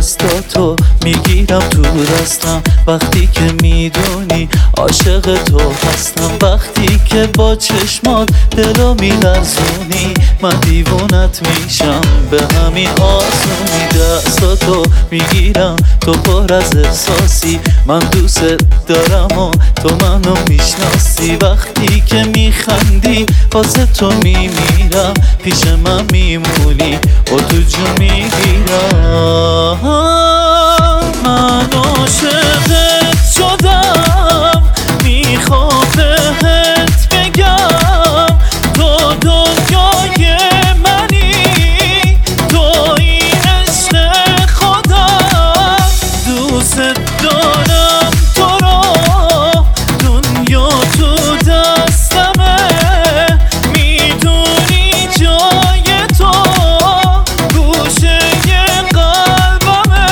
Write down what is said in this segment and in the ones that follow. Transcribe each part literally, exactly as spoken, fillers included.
دستاتو میگیرم تو دستم، وقتی که میدونی عاشق تو هستم، وقتی که با چشمات دلو میلرزونی من دیوونت میشم به همین آسونی. دستاتو میگیرم تو پر از احساسی، من دوست دارم و تو منو میشناسی، وقتی که میخندی واسه تو میمیرم، پیش من میمونی و تو جو میگیرم. من عاشقت شدم میخوام بهت بگم تو دنیای منی، تو این عشق خودم، دوست دارم تو رو، دنیا تو دستمه، میدونی جای تو گوشه قلبمه.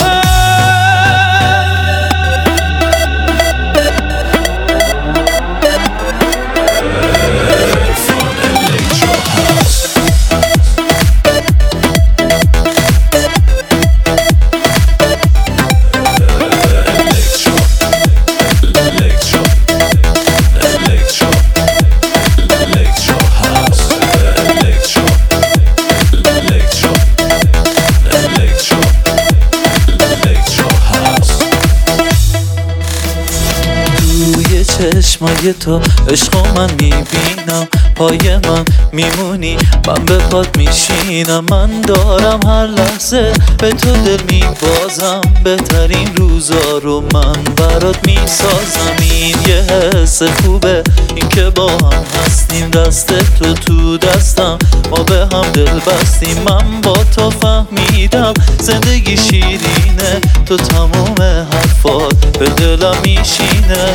چشمای تو عشقو من میبینم، پای من میمونی من به پات میشینم، من دارم هر لحظه به تو دل میبازم، بهترین روزا رو من برات میسازم. این یه حس خوبه این که با هم هستیم، دست تو تو دستم ما به هم دل بستیم، من با تو فهمیدم زندگی شیرینه، تو تموم حرفات به دلم میشینه.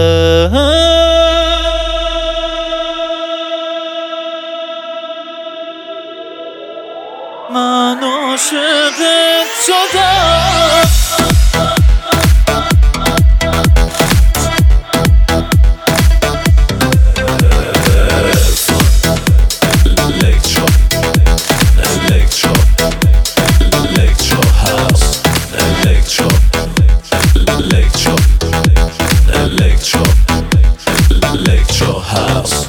من عاشقت شدم. House.